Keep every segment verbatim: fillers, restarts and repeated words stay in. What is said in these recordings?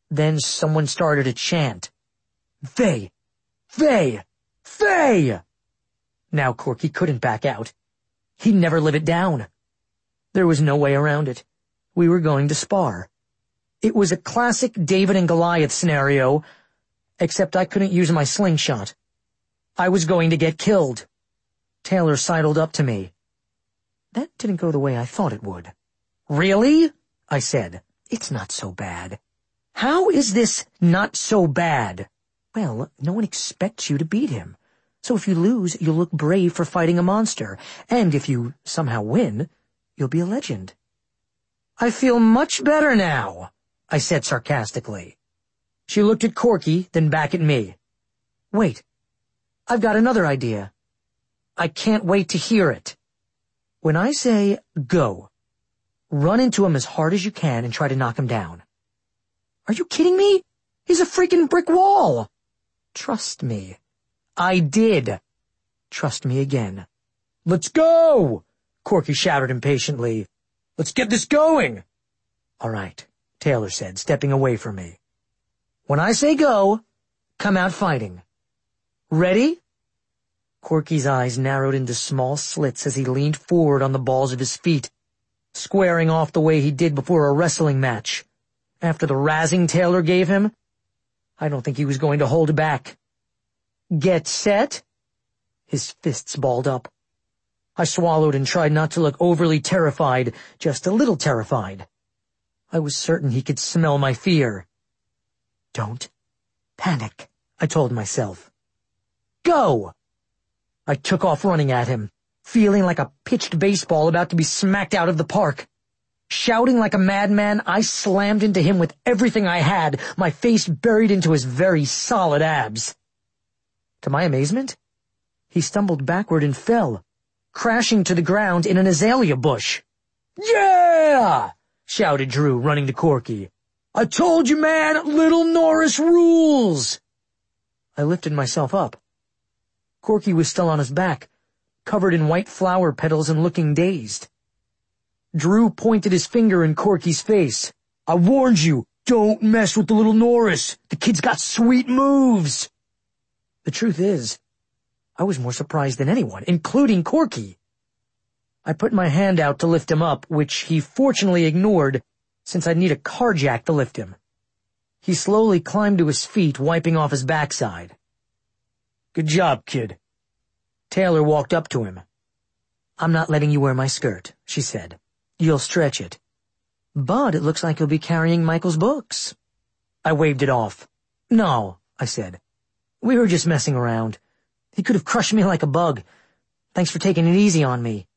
Then someone started to chant, "Faye! Faye! Faye!" Now Corky couldn't back out. He'd never live it down. There was no way around it. We were going to spar. It was a classic David and Goliath scenario, except I couldn't use my slingshot. I was going to get killed. Taylor sidled up to me. That didn't go the way I thought it would. "Really?" I said. "It's not so bad." "How is this not so bad?" "Well, no one expects you to beat him. So if you lose, you'll look brave for fighting a monster. And if you somehow win, you'll be a legend." "I feel much better now," I said sarcastically. She looked at Corky, then back at me. "Wait, I've got another idea." "I can't wait to hear it." "When I say go, run into him as hard as you can and try to knock him down." "Are you kidding me? He's a freaking brick wall." "Trust me." "I did." "Trust me again." "Let's go!" Corky shouted impatiently. "Let's get this going!" "All right," Taylor said, stepping away from me. "When I say go, come out fighting. Ready?" Corky's eyes narrowed into small slits as he leaned forward on the balls of his feet, squaring off the way he did before a wrestling match. After the razzing Taylor gave him, I don't think he was going to hold back. "Get set." His fists balled up. I swallowed and tried not to look overly terrified, just a little terrified. I was certain he could smell my fear. "Don't panic," I told myself. "Go!" I took off running at him, feeling like a pitched baseball about to be smacked out of the park. Shouting like a madman, I slammed into him with everything I had, my face buried into his very solid abs. To my amazement, he stumbled backward and fell, crashing to the ground in an azalea bush. "Yeah!" shouted Drew, running to Corky. "I told you, man, Little Norris rules!" I lifted myself up. Corky was still on his back, covered in white flower petals and looking dazed. Drew pointed his finger in Corky's face. "I warned you, don't mess with the Little Norris. The kid's got sweet moves." The truth is, I was more surprised than anyone, including Corky. I put my hand out to lift him up, which he fortunately ignored, since I'd need a car jack to lift him. He slowly climbed to his feet, wiping off his backside. "Good job, kid." Taylor walked up to him. "I'm not letting you wear my skirt," she said. "You'll stretch it. But it looks like you'll be carrying Michael's books." I waved it off. "No," I said. "We were just messing around. He could have crushed me like a bug. Thanks for taking it easy on me."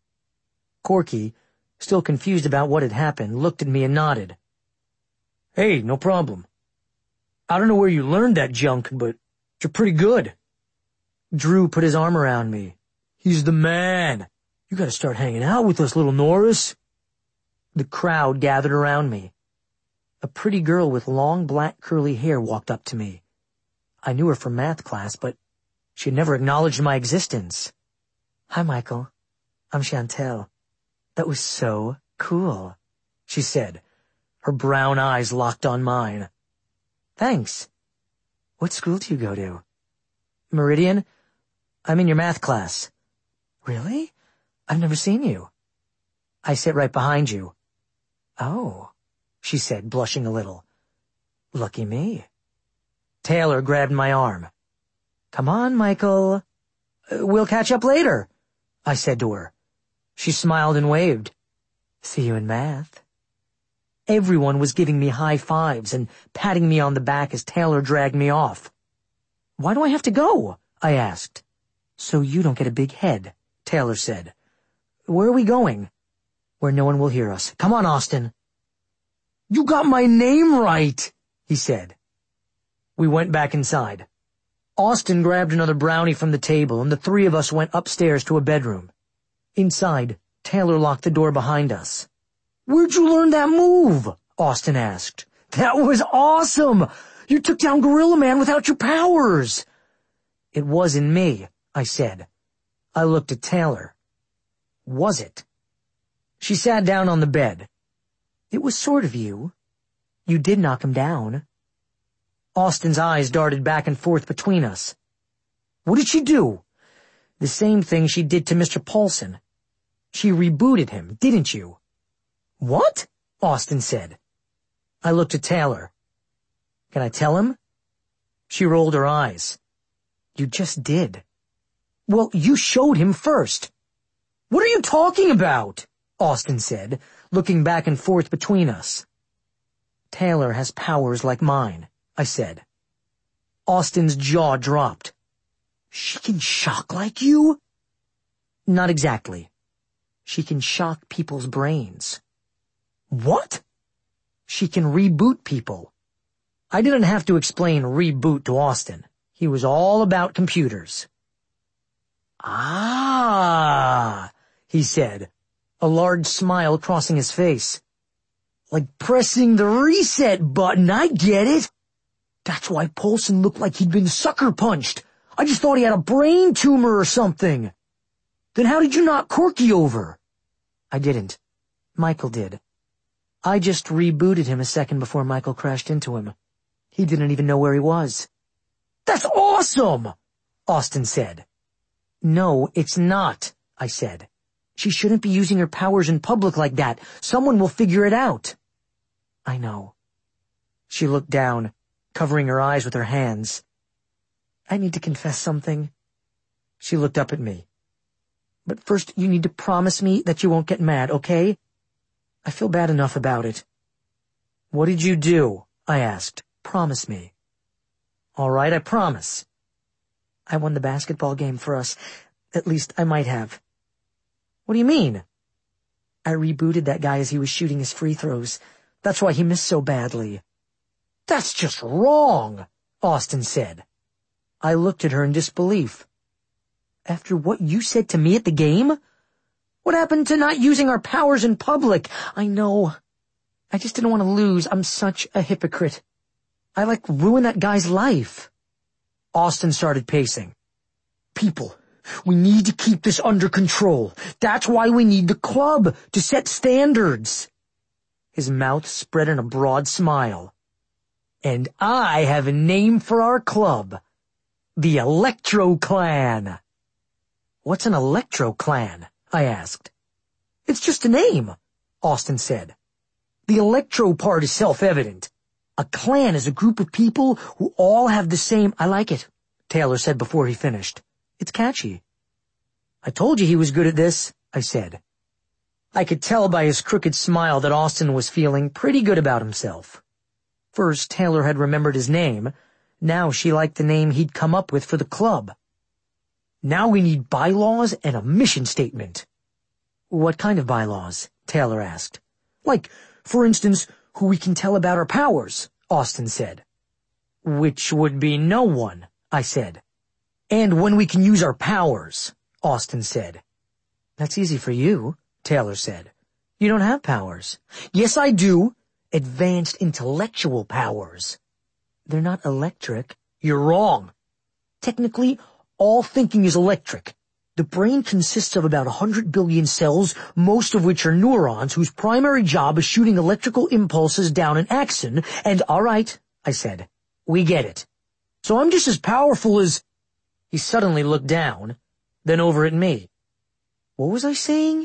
Corky, still confused about what had happened, looked at me and nodded. "Hey, no problem. I don't know where you learned that junk, but you're pretty good." Drew put his arm around me. "He's the man. You gotta start hanging out with us, Little Norris." The crowd gathered around me. A pretty girl with long black curly hair walked up to me. I knew her from math class, but she had never acknowledged my existence. "Hi, Michael. I'm Chantel. That was so cool," she said, her brown eyes locked on mine. "Thanks. What school do you go to?" "Meridian. I'm in your math class." "Really? I've never seen you." "I sit right behind you." "Oh," she said, blushing a little. "Lucky me." Taylor grabbed my arm. "Come on, Michael. We'll catch up later," I said to her. She smiled and waved. "See you in math." Everyone was giving me high fives and patting me on the back as Taylor dragged me off. "Why do I have to go?" I asked. "So you don't get a big head," Taylor said. "Where are we going?" "Where no one will hear us. Come on, Austin." "You got my name right," he said. We went back inside. Austin grabbed another brownie from the table, and the three of us went upstairs to a bedroom. Inside, Taylor locked the door behind us. "Where'd you learn that move?" Austin asked. "That was awesome! You took down Gorilla Man without your powers!" "It wasn't me," I said. I looked at Taylor. "Was it?" She sat down on the bed. "It was sort of you. You did knock him down. Austin's eyes darted back and forth between us. What did she do? The same thing she did to Mister Paulson. She rebooted him, didn't you? What? Austin said. I looked at Taylor. Can I tell him? She rolled her eyes. You just did. Well, you showed him first. What are you talking about? Austin said, looking back and forth between us. Taylor has powers like mine, I said. Austin's jaw dropped. She can shock like you? Not exactly. She can shock people's brains. What? She can reboot people. I didn't have to explain reboot to Austin. He was all about computers. Ah, he said, a large smile crossing his face. Like pressing the reset button, I get it. That's why Paulson looked like he'd been sucker punched. I just thought he had a brain tumor or something. Then how did you knock Corky over? I didn't. Michael did. I just rebooted him a second before Michael crashed into him. He didn't even know where he was. That's awesome, Austin said. No, it's not, I said. She shouldn't be using her powers in public like that. Someone will figure it out. I know. She looked down, covering her eyes with her hands. I need to confess something. She looked up at me. But first you need to promise me that you won't get mad, okay? I feel bad enough about it. What did you do? I asked. Promise me. All right, I promise. I won the basketball game for us. At least I might have. What do you mean? I rebooted that guy as he was shooting his free throws. That's why he missed so badly. That's just wrong, Austin said. I looked at her in disbelief. After what you said to me at the game? What happened to not using our powers in public? I know. I just didn't want to lose. I'm such a hypocrite. I, like, ruined that guy's life. Austin started pacing. People, we need to keep this under control. That's why we need the club, to set standards. His mouth spread in a broad smile. And I have a name for our club. The Electro Clan. What's an Electro Clan? I asked. It's just a name, Austin said. The Electro part is self-evident. A clan is a group of people who all have the same— I like it, Taylor said before he finished. It's catchy. I told you he was good at this, I said. I could tell by his crooked smile that Austin was feeling pretty good about himself. First, Taylor had remembered his name. Now she liked the name he'd come up with for the club. Now we need bylaws and a mission statement. What kind of bylaws? Taylor asked. Like, for instance, who we can tell about our powers, Austin said. Which would be no one, I said. And when we can use our powers, Austin said. That's easy for you, Taylor said. You don't have powers. Yes, I do. Advanced intellectual powers. They're not electric. You're wrong. Technically, all thinking is electric. The brain consists of about a hundred billion cells, most of which are neurons, whose primary job is shooting electrical impulses down an axon, and all right, I said, we get it. So I'm just as powerful as— He suddenly looked down, then over at me. What was I saying?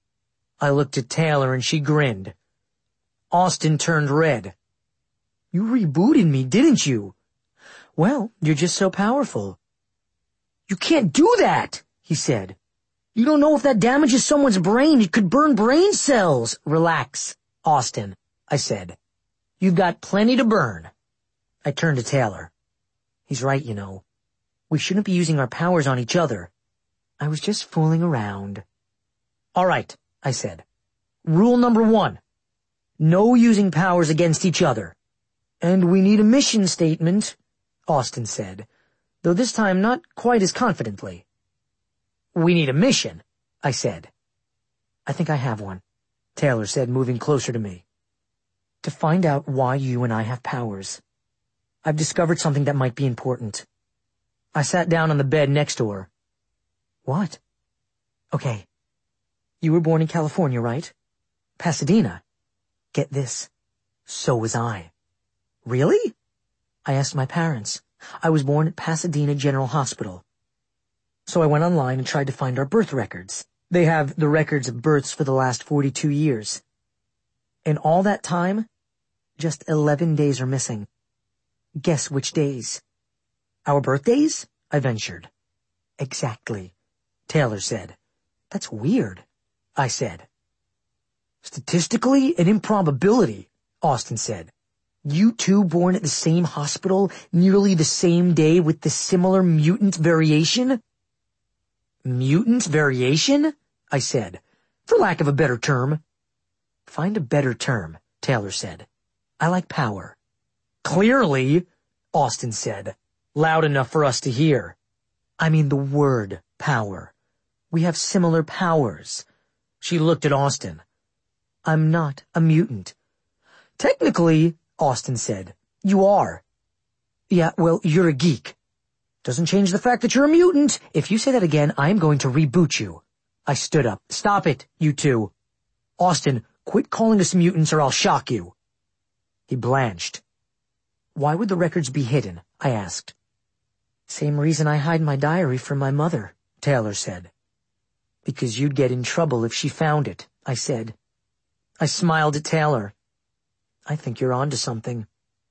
I looked at Taylor and she grinned. Austin turned red. You rebooted me, didn't you? Well, you're just so powerful. You can't do that, he said. You don't know if that damages someone's brain. It could burn brain cells. Relax, Austin, I said. You've got plenty to burn. I turned to Taylor. He's right, you know. We shouldn't be using our powers on each other. I was just fooling around. All right, I said. Rule number one. No using powers against each other. And we need a mission statement, Austin said, though this time not quite as confidently. We need a mission, I said. I think I have one, Taylor said, moving closer to me. To find out why you and I have powers. I've discovered something that might be important. I sat down on the bed next to her. What? Okay. You were born in California, right? Pasadena. Get this. So was I. Really? I asked my parents. I was born at Pasadena General Hospital. So I went online and tried to find our birth records. They have the records of births for the last forty-two years. In all that time, just eleven days are missing. Guess which days? Our birthdays? I ventured. Exactly, Taylor said. That's weird, I said. Statistically, an improbability, Austin said. You two born at the same hospital, nearly the same day with the similar mutant variation? Mutant variation? I said, for lack of a better term. Find a better term, Taylor said. I like power. Clearly, Austin said, loud enough for us to hear. I mean the word power. We have similar powers. She looked at Austin. I'm not a mutant. Technically, Austin said, you are. Yeah, well, you're a geek. Doesn't change the fact that you're a mutant. If you say that again, I'm going to reboot you. I stood up. Stop it, you two. Austin, quit calling us mutants or I'll shock you. He blanched. Why would the records be hidden? I asked. Same reason I hide my diary from my mother, Taylor said. Because you'd get in trouble if she found it, I said. I smiled at Taylor. I think you're onto something.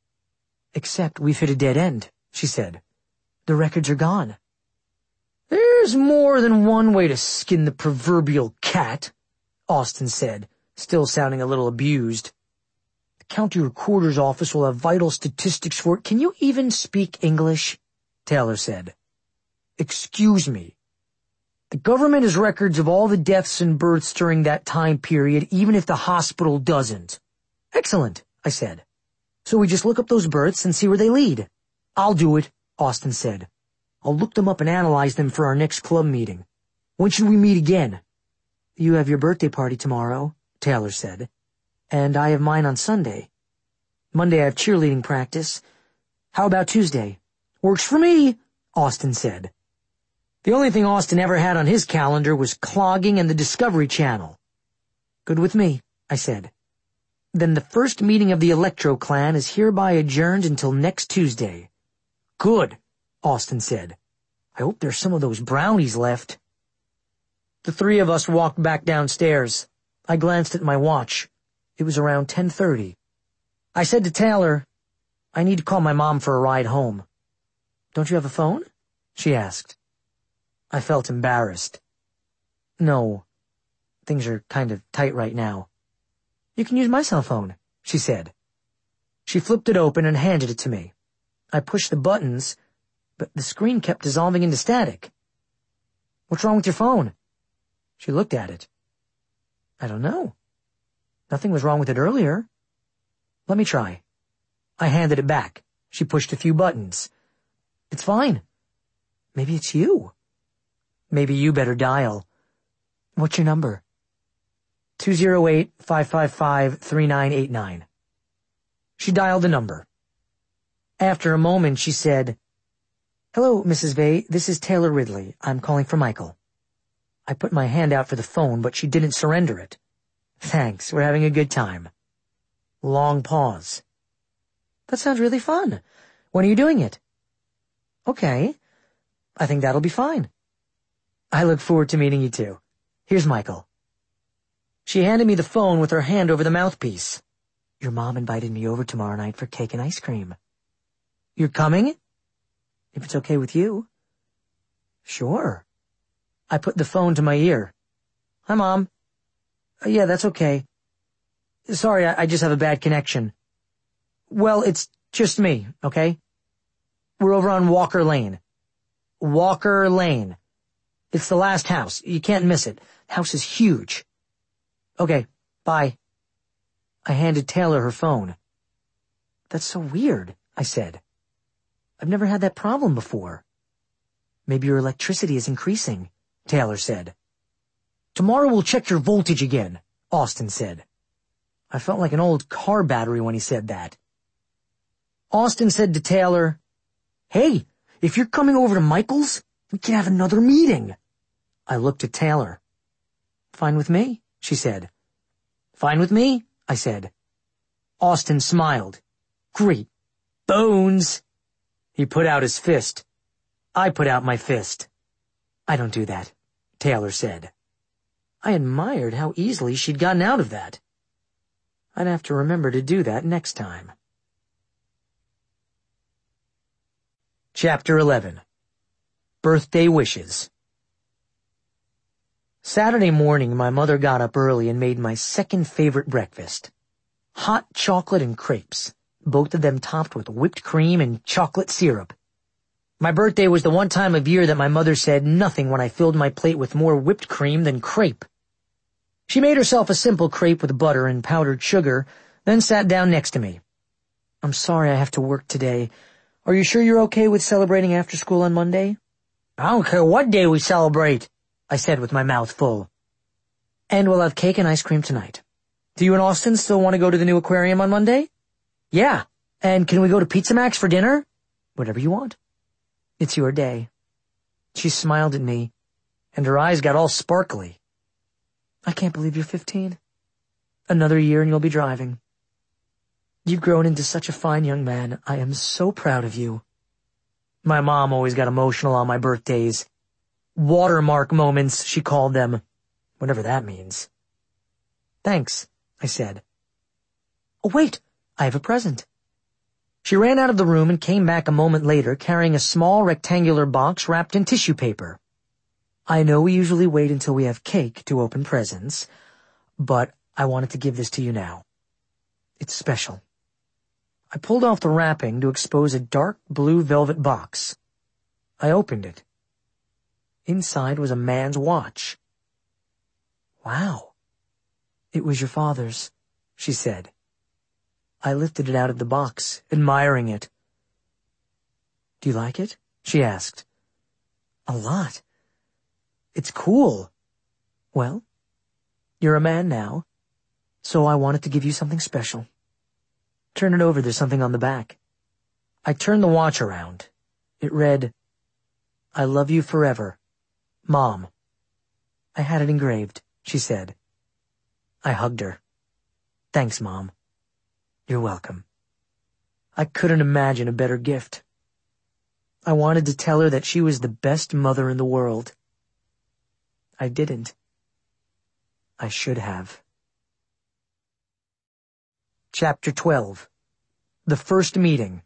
Except we've hit a dead end, she said. The records are gone. There's more than one way to skin the proverbial cat, Austin said, still sounding a little abused. The county recorder's office will have vital statistics for it. Can you even speak English? Taylor said. Excuse me. The government has records of all the deaths and births during that time period, even if the hospital doesn't. Excellent, I said. So we just look up those births and see where they lead. I'll do it, Austin said. I'll look them up and analyze them for our next club meeting. When should we meet again? You have your birthday party tomorrow, Taylor said. And I have mine on Sunday. Monday I have cheerleading practice. How about Tuesday? Works for me, Austin said. The only thing Austin ever had on his calendar was clogging and the Discovery Channel. Good with me, I said. Then the first meeting of the Electro Clan is hereby adjourned until next Tuesday. Good, Austin said. I hope there's some of those brownies left. The three of us walked back downstairs. I glanced at my watch. It was around ten thirty. I said to Taylor, I need to call my mom for a ride home. Don't you have a phone? She asked. I felt embarrassed. No, things are kind of tight right now. You can use my cell phone, she said. She flipped it open and handed it to me. I pushed the buttons, but the screen kept dissolving into static. What's wrong with your phone? She looked at it. I don't know. Nothing was wrong with it earlier. Let me try. I handed it back. She pushed a few buttons. It's fine. Maybe it's you. Maybe you better dial. What's your number? two zero eight, five five five, three nine eight nine. She dialed the number. After a moment, she said, Hello, Missus Vey, this is Taylor Ridley. I'm calling for Michael. I put my hand out for the phone, but she didn't surrender it. Thanks, we're having a good time. Long pause. That sounds really fun. When are you doing it? Okay, I think that'll be fine. I look forward to meeting you too. Here's Michael. She handed me the phone with her hand over the mouthpiece. Your mom invited me over tomorrow night for cake and ice cream. You're coming? If it's okay with you. Sure. I put the phone to my ear. Hi, Mom. Uh, yeah, that's okay. Sorry, I, I just have a bad connection. Well, it's just me, okay? We're over on Walker Lane. Walker Lane. It's the last house. You can't miss it. The house is huge. Okay, bye. I handed Taylor her phone. That's so weird, I said. I've never had that problem before. Maybe your electricity is increasing, Taylor said. Tomorrow we'll check your voltage again, Austin said. I felt like an old car battery when he said that. Austin said to Taylor, Hey, if you're coming over to Michael's, we can have another meeting. I looked at Taylor. Fine with me, she said. Fine with me, I said. Austin smiled. Great bones. He put out his fist. I put out my fist. I don't do that, Taylor said. I admired how easily she'd gotten out of that. I'd have to remember to do that next time. Chapter eleven. Birthday Wishes. Saturday morning, my mother got up early and made my second favorite breakfast. Hot chocolate and crepes, both of them topped with whipped cream and chocolate syrup. My birthday was the one time of year that my mother said nothing when I filled my plate with more whipped cream than crepe. She made herself a simple crepe with butter and powdered sugar, then sat down next to me. I'm sorry I have to work today. Are you sure you're okay with celebrating after school on Monday? I don't care what day we celebrate, I said with my mouth full. And we'll have cake and ice cream tonight. Do you and Austin still want to go to the new aquarium on Monday? Yeah. And can we go to Pizza Max for dinner? Whatever you want. It's your day. She smiled at me, and her eyes got all sparkly. I can't believe you're fifteen. Another year and you'll be driving. You've grown into such a fine young man. I am so proud of you. My mom always got emotional on my birthdays. Watermark moments, she called them. Whatever that means. Thanks, I said. Oh, wait, I have a present. She ran out of the room and came back a moment later carrying a small rectangular box wrapped in tissue paper. I know we usually wait until we have cake to open presents, but I wanted to give this to you now. It's special. I pulled off the wrapping to expose a dark blue velvet box. I opened it. Inside was a man's watch. Wow. It was your father's, she said. I lifted it out of the box, admiring it. Do you like it? She asked. A lot. It's cool. Well, you're a man now, so I wanted to give you something special. Turn it over, there's something on the back. I turned the watch around. It read, I love you forever, Mom. I had it engraved, she said. I hugged her. Thanks, Mom. You're welcome. I couldn't imagine a better gift. I wanted to tell her that she was the best mother in the world. I didn't. I should have. Chapter twelve. The First Meeting.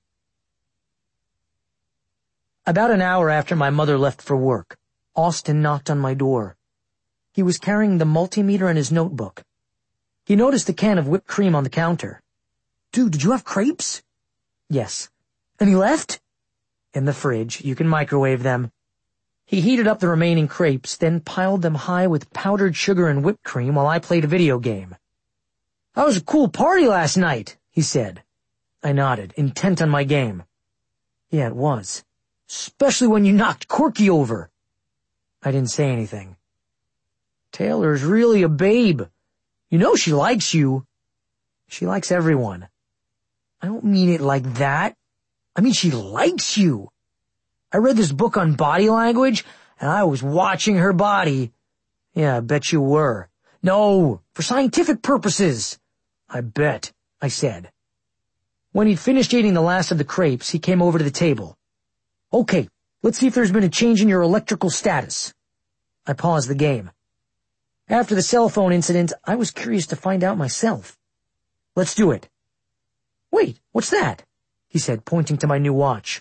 About an hour after my mother left for work, Austin knocked on my door. He was carrying the multimeter and his notebook. He noticed the can of whipped cream on the counter. Dude, did you have crepes? Yes. And he left? In the fridge. You can microwave them. He heated up the remaining crepes, then piled them high with powdered sugar and whipped cream while I played a video game. That was a cool party last night, he said. I nodded, intent on my game. Yeah, it was. Especially when you knocked Corky over. I didn't say anything. Taylor's really a babe. You know she likes you. She likes everyone. I don't mean it like that. I mean she likes you. I read this book on body language, and I was watching her body. Yeah, I bet you were. No, for scientific purposes. I bet, I said. When he'd finished eating the last of the crepes, he came over to the table. Okay, let's see if there's been a change in your electrical status. I paused the game. After the cell phone incident, I was curious to find out myself. Let's do it. Wait, what's that? He said, pointing to my new watch.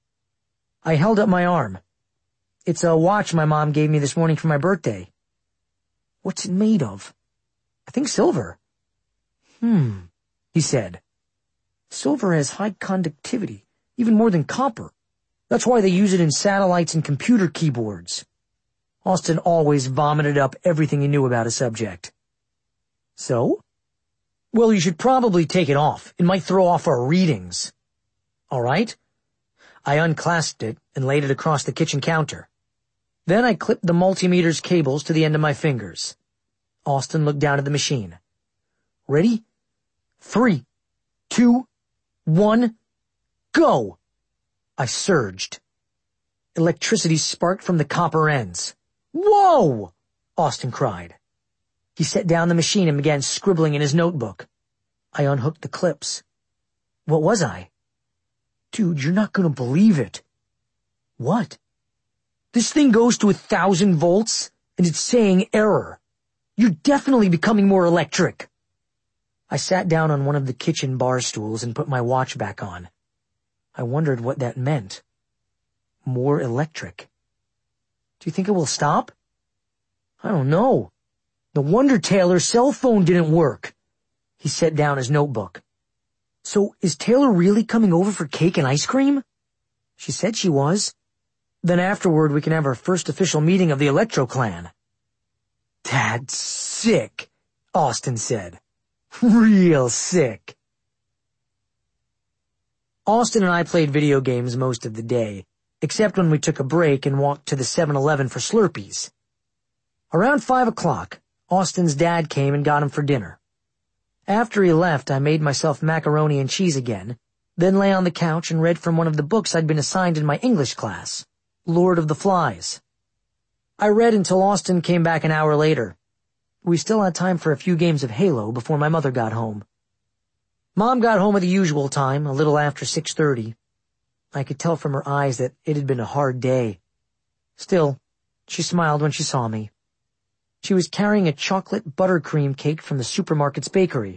I held up my arm. It's a watch my mom gave me this morning for my birthday. What's it made of? I think silver. Hmm, he said. Silver has high conductivity, even more than copper. That's why they use it in satellites and computer keyboards. Austin always vomited up everything he knew about a subject. So? Well, you should probably take it off. It might throw off our readings. All right? I unclasped it and laid it across the kitchen counter. Then I clipped the multimeter's cables to the end of my fingers. Austin looked down at the machine. Ready? Three, two, one, go! I surged. Electricity sparked from the copper ends. Whoa! Austin cried. He set down the machine and began scribbling in his notebook. I unhooked the clips. What was I? Dude, you're not gonna believe it. What? This thing goes to a thousand volts, and it's saying error. You're definitely becoming more electric. I sat down on one of the kitchen bar stools and put my watch back on. I wondered what that meant. More electric. Do you think it will stop? I don't know. No wonder Taylor's cell phone didn't work. He set down his notebook. So, is Taylor really coming over for cake and ice cream? She said she was. Then afterward we can have our first official meeting of the Electro Clan. That's sick, Austin said. Real sick. Austin and I played video games most of the day, except when we took a break and walked to the seven eleven for Slurpees. Around five o'clock, Austin's dad came and got him for dinner. After he left, I made myself macaroni and cheese again, then lay on the couch and read from one of the books I'd been assigned in my English class, Lord of the Flies. I read until Austin came back an hour later. We still had time for a few games of Halo before my mother got home. Mom got home at the usual time, a little after six thirty. I could tell from her eyes that it had been a hard day. Still, she smiled when she saw me. She was carrying a chocolate buttercream cake from the supermarket's bakery.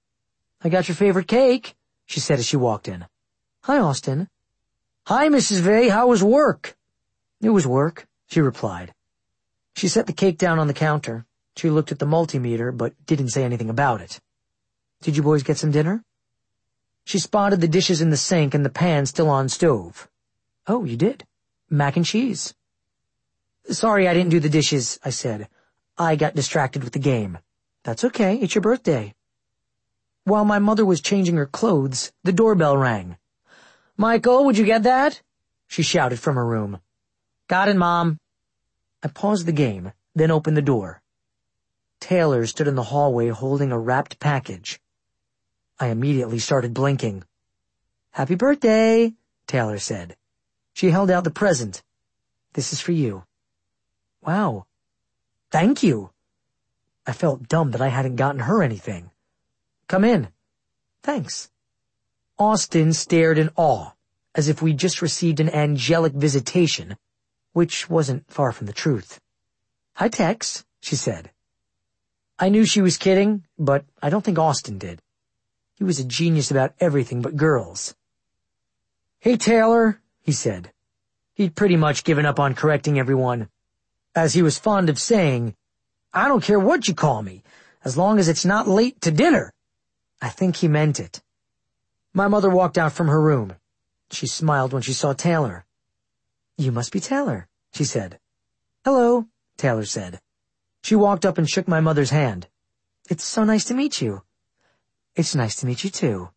I got your favorite cake, she said as she walked in. Hi, Austin. Hi, Missus Vey, how was work? It was work, she replied. She set the cake down on the counter. She looked at the multimeter, but didn't say anything about it. Did you boys get some dinner? She spotted the dishes in the sink and the pan still on stove. Oh, you did? Mac and cheese. Sorry I didn't do the dishes, I said. I got distracted with the game. That's okay, it's your birthday. While my mother was changing her clothes, the doorbell rang. Michael, would you get that? She shouted from her room. Got it, Mom. I paused the game, then opened the door. Taylor stood in the hallway holding a wrapped package. I immediately started blinking. Happy birthday, Taylor said. She held out the present. This is for you. Wow. Thank you. I felt dumb that I hadn't gotten her anything. Come in. Thanks. Austin stared in awe, as if we'd just received an angelic visitation, which wasn't far from the truth. Hi, Tex, she said. I knew she was kidding, but I don't think Austin did. He was a genius about everything but girls. Hey, Taylor, he said. He'd pretty much given up on correcting everyone. As he was fond of saying, I don't care what you call me, as long as it's not late to dinner. I think he meant it. My mother walked out from her room. She smiled when she saw Taylor. You must be Taylor, she said. Hello, Taylor said. She walked up and shook my mother's hand. It's so nice to meet you. It's nice to meet you, too.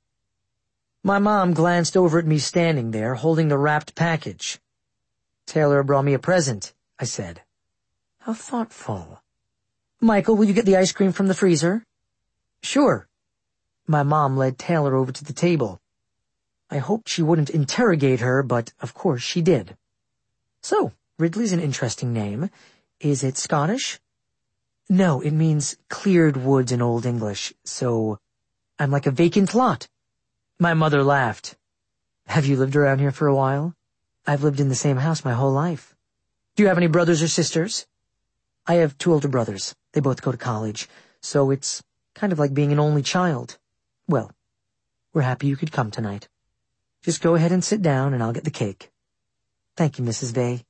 My mom glanced over at me standing there, holding the wrapped package. Taylor brought me a present, I said. How thoughtful. Michael, will you get the ice cream from the freezer? Sure. My mom led Taylor over to the table. I hoped she wouldn't interrogate her, but of course she did. So, Ridley's an interesting name. Is it Scottish? No, it means cleared woods in Old English, so I'm like a vacant lot. My mother laughed. Have you lived around here for a while? I've lived in the same house my whole life. Do you have any brothers or sisters? I have two older brothers. They both go to college, so it's kind of like being an only child. Well, we're happy you could come tonight. Just go ahead and sit down and I'll get the cake. Thank you, Missus Vey.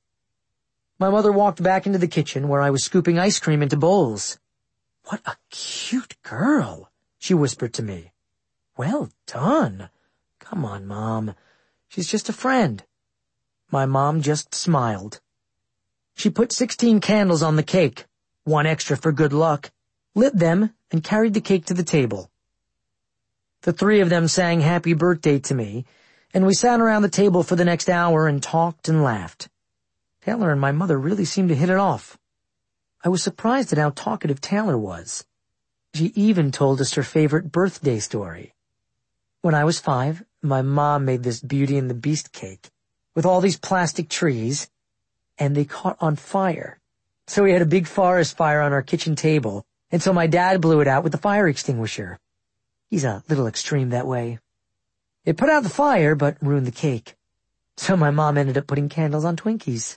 My mother walked back into the kitchen where I was scooping ice cream into bowls. What a cute girl, she whispered to me. Well done. Come on, Mom. She's just a friend. My mom just smiled. She put sixteen candles on the cake, one extra for good luck, lit them, and carried the cake to the table. The three of them sang happy birthday to me, and we sat around the table for the next hour and talked and laughed. Taylor and my mother really seemed to hit it off. I was surprised at how talkative Taylor was. She even told us her favorite birthday story. When I was five, my mom made this Beauty and the Beast cake with all these plastic trees, and they caught on fire. So we had a big forest fire on our kitchen table until my dad blew it out with the fire extinguisher. He's a little extreme that way. It put out the fire, but ruined the cake. So my mom ended up putting candles on Twinkies.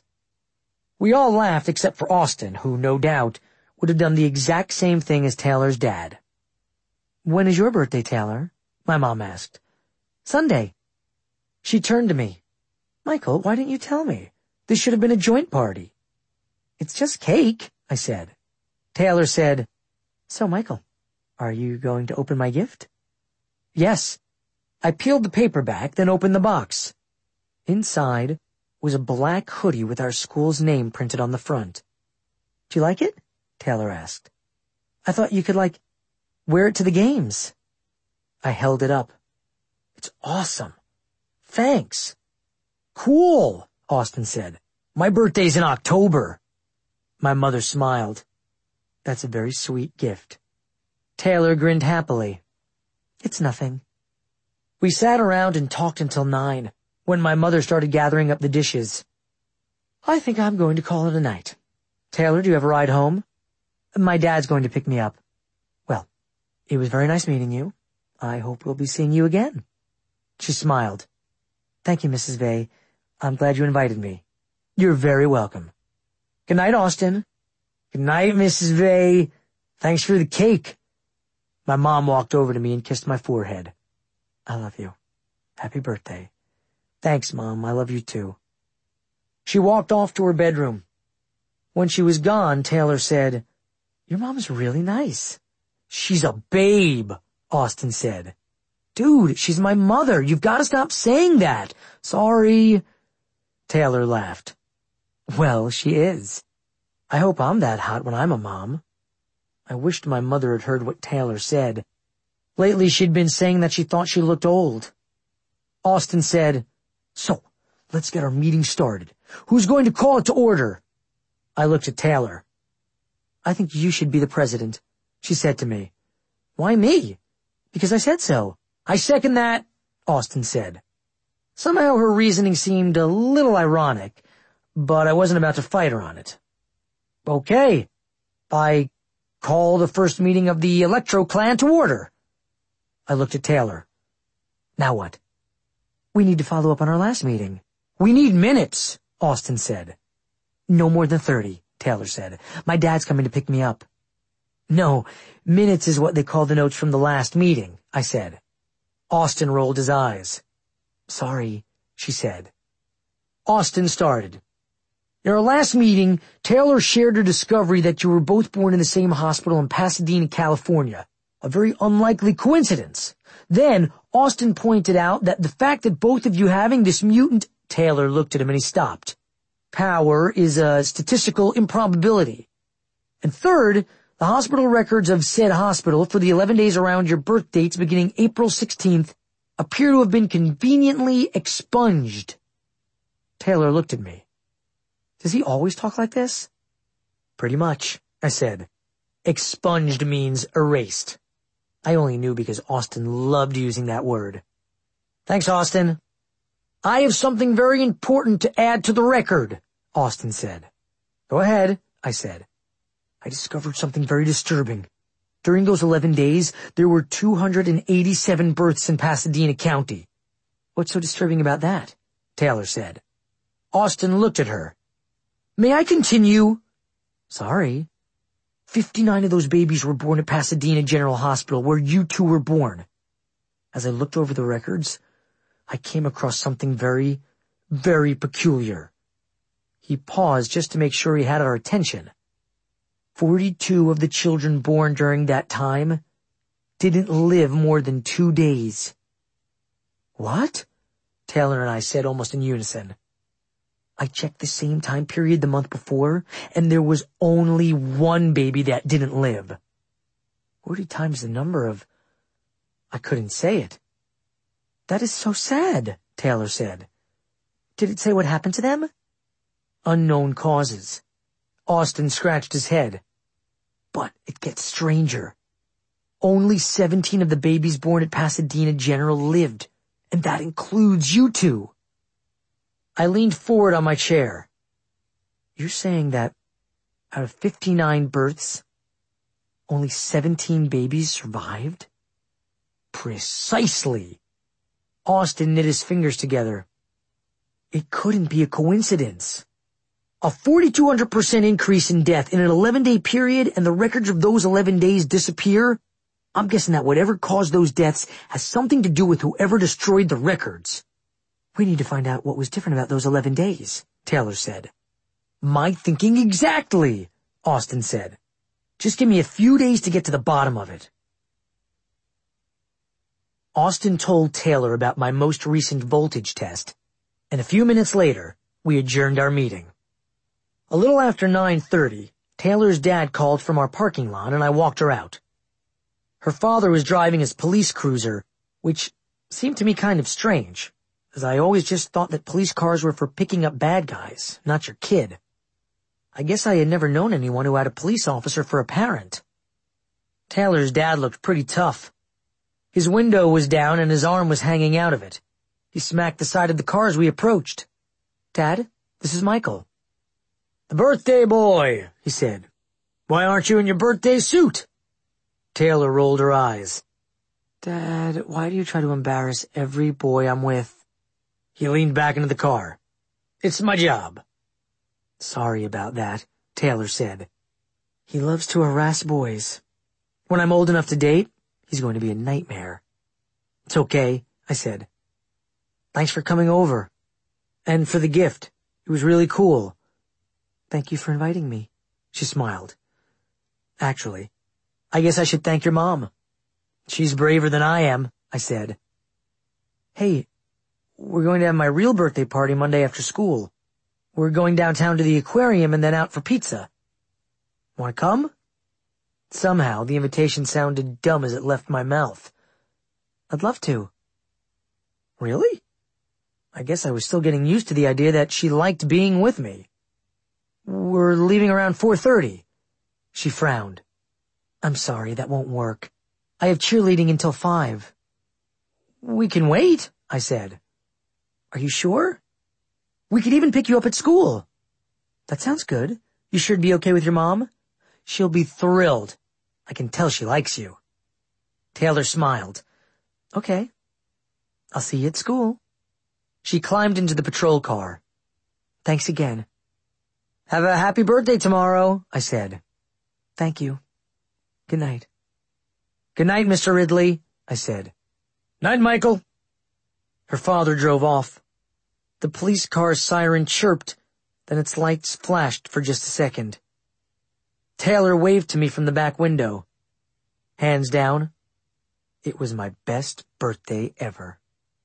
We all laughed except for Austin, who, no doubt, would have done the exact same thing as Taylor's dad. "When is your birthday, Taylor?" my mom asked. "Sunday." She turned to me. "Michael, why didn't you tell me? This should have been a joint party." "It's just cake," I said. Taylor said, "So, Michael, are you going to open my gift?" "Yes." I peeled the paper back, then opened the box. Inside was a black hoodie with our school's name printed on the front. "Do you like it?" Taylor asked. "I thought you could, like, wear it to the games." I held it up. "It's awesome. Thanks." "Cool," Austin said. "My birthday's in October." My mother smiled. "That's a very sweet gift." Taylor grinned happily. "It's nothing." We sat around and talked until nine, when my mother started gathering up the dishes. "I think I'm going to call it a night. Taylor, do you have a ride home?" "My dad's going to pick me up." "Well, it was very nice meeting you. I hope we'll be seeing you again." She smiled. "Thank you, Missus Vey. I'm glad you invited me." "You're very welcome." "Good night, Austin." "Good night, Missus Vey. Thanks for the cake." My mom walked over to me and kissed my forehead. "I love you. Happy birthday." "Thanks, Mom. I love you too." She walked off to her bedroom. When she was gone, Taylor said, "Your mom's really nice." "She's a babe," Austin said. "Dude, she's my mother. You've got to stop saying that." "Sorry." Taylor laughed. "Well, she is. I hope I'm that hot when I'm a mom." I wished my mother had heard what Taylor said. Lately she'd been saying that she thought she looked old. Austin said, "So, let's get our meeting started. Who's going to call it to order?" I looked at Taylor. "I think you should be the president," she said to me. "Why me?" "Because I said so." "I second that," Austin said. Somehow her reasoning seemed a little ironic, but I wasn't about to fight her on it. "Okay, I call the first meeting of the Electro Clan to order." I looked at Taylor. "Now what?" "We need to follow up on our last meeting." "We need minutes," Austin said. "No more than thirty, Taylor said. My dad's coming to pick me up." "No, minutes is what they call the notes from the last meeting," I said. Austin rolled his eyes. "Sorry," she said. Austin started. "In our last meeting, Taylor shared her discovery that you were both born in the same hospital in Pasadena, California. A very unlikely coincidence. Then, Austin pointed out that the fact that both of you having this mutant—" Taylor looked at him and he stopped. "Power is a statistical improbability. And third, the hospital records of said hospital for the eleven days around your birth dates beginning April sixteenth appear to have been conveniently expunged." Taylor looked at me. "Does he always talk like this?" "Pretty much," I said. Expunged means erased. I only knew because Austin loved using that word. "Thanks, Austin." "I have something very important to add to the record," Austin said. "Go ahead," I said. "I discovered something very disturbing. During those eleven days, there were two hundred eighty-seven births in Pasadena County." "What's so disturbing about that?" Taylor said. Austin looked at her. "May I continue?" "Sorry." Fifty-nine of those babies were born at Pasadena General Hospital, where you two were born. As I looked over the records, I came across something very, very peculiar. He paused just to make sure he had our attention. Forty-two of the children born during that time didn't live more than two days. "What?" Taylor and I said almost in unison. I checked the same time period the month before, and there was only one baby that didn't live. Forty times the number of... I couldn't say it. "That is so sad," Taylor said. "Did it say what happened to them?" "Unknown causes." Austin scratched his head. "But it gets stranger. Only seventeen of the babies born at Pasadena General lived, and that includes you two." I leaned forward on my chair. "You're saying that out of fifty-nine births, only seventeen babies survived?" Precisely. Austin knit his fingers together. It couldn't be a coincidence. A four thousand two hundred percent increase in death in an eleven-day period, and the records of those eleven days disappear? I'm guessing that whatever caused those deaths has something to do with whoever destroyed the records. We need to find out what was different about those eleven days, Taylor said. My thinking exactly, Austin said. Just give me a few days to get to the bottom of it. Austin told Taylor about my most recent voltage test, and a few minutes later, we adjourned our meeting. A little after nine thirty, Taylor's dad called from our parking lot, and I walked her out. Her father was driving his police cruiser, which seemed to me kind of strange, as I always just thought that police cars were for picking up bad guys, not your kid. I guess I had never known anyone who had a police officer for a parent. Taylor's dad looked pretty tough. His window was down and his arm was hanging out of it. He smacked the side of the car as we approached. Dad, this is Michael. The birthday boy, he said. Why aren't you in your birthday suit? Taylor rolled her eyes. Dad, why do you try to embarrass every boy I'm with? He leaned back into the car. It's my job. Sorry about that, Taylor said. He loves to harass boys. When I'm old enough to date, he's going to be a nightmare. It's okay, I said. Thanks for coming over. And for the gift. It was really cool. Thank you for inviting me, she smiled. Actually, I guess I should thank your mom. She's braver than I am, I said. Hey, we're going to have my real birthday party Monday after school. We're going downtown to the aquarium and then out for pizza. Want to come? Somehow, the invitation sounded dumb as it left my mouth. I'd love to. Really? I guess I was still getting used to the idea that she liked being with me. We're leaving around four thirty. She frowned. I'm sorry, that won't work. I have cheerleading until five. We can wait, I said. Are you sure? We could even pick you up at school. That sounds good. You sure it'd be okay with your mom? She'll be thrilled. I can tell she likes you. Taylor smiled. Okay. I'll see you at school. She climbed into the patrol car. Thanks again. Have a happy birthday tomorrow, I said. Thank you. Good night. Good night, Mister Ridley, I said. Night, Michael. Her father drove off. The police car's siren chirped, then its lights flashed for just a second. Taylor waved to me from the back window. Hands down, it was my best birthday ever.